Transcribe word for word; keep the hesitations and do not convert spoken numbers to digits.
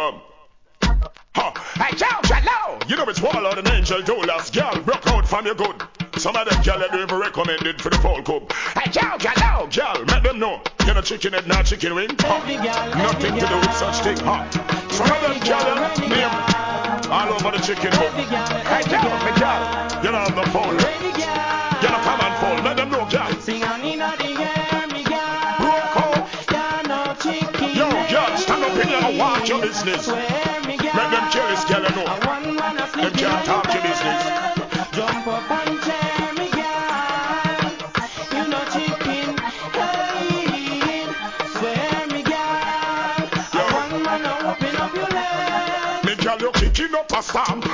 come. Huh. Hey, yo, hello. You know it's Warlord and Angel Dollars. Girl, broke out from your good. Some of them girl they don't even recommended for the Paul Cub. Hey, yo, hello. Girl, let them know. You're not chicken head, not chicken wing. Huh. Nothing to do with such thing. Huh. Some of them girl name all over the chicken book. Hey, yo, hey, girl. You know the phone. You know come and phone. Let them know, girl. Sing on in the air, me girl. Broke out. You're no chicken. Yo, girl, stand up in here and watch your business. Let them kill this girl, you know. Them can't talk your business. Jump up and chair me, girl. You know chicken. Hey, swear me, girl. Yo. One man open up your leg. Me girl, you kicking up a storm.